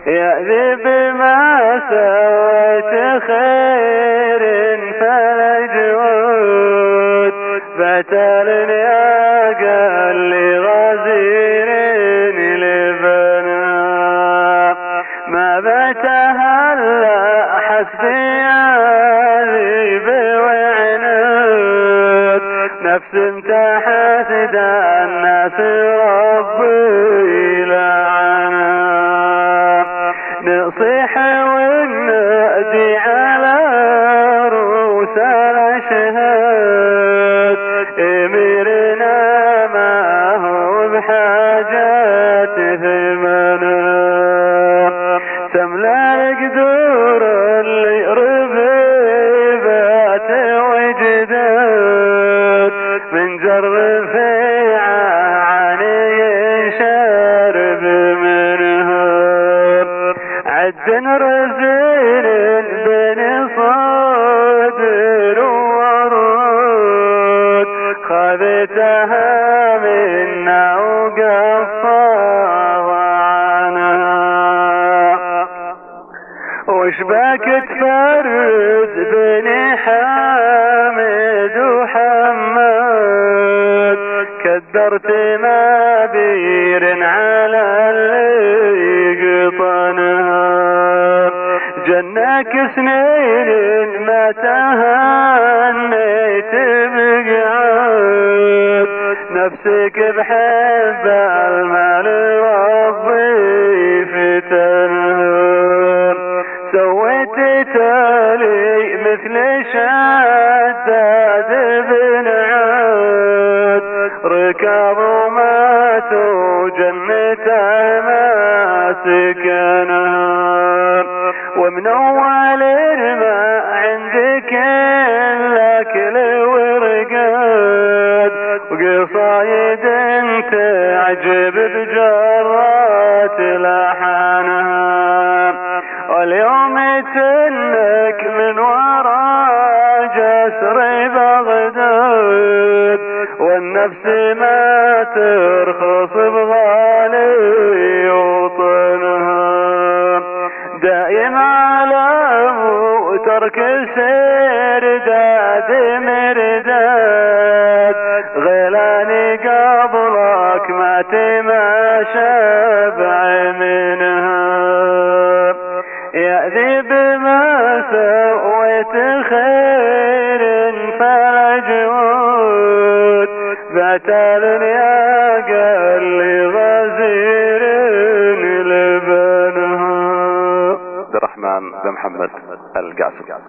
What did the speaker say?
يأذي بما سويت خير فلا جود بتل يا قل غزير لبنا ما بتهلا حسبي ذيب وعنود نفس تحسد الناس ربي لعنه نصيح ونأدي على رؤوس الأشهاد أميرنا ما هو بحاجات ثمنا سملا القدور اللي ربيبات وجداد من جر في عاني شارب منها عد رزين بين صدر ورود خذتها منا وقفاها عنها وش باك تفرز بين حامد وحماد كدرت ما بير على اللي قطنها جناك سنين ما تهنيت بقعد نفسك بحب المال ربي فتنها سويت تالي مثل شداد بن عاد ركاب ومات وجنته ما سكنها ومن اول ما عندك الاكل ورقاد وقصايد تعجب بجرات لحنها واليوم تنك من وراء جسر بغداد والنفس ما ترخص بغالي وطنها دائم على ترك سرداد مرداد غيلاني قبلك ما تماشى منها يأذي بما سويت خير فلا جود بتل يا قل غزير لبنها. عبد الرحمن بن محمد القاسم.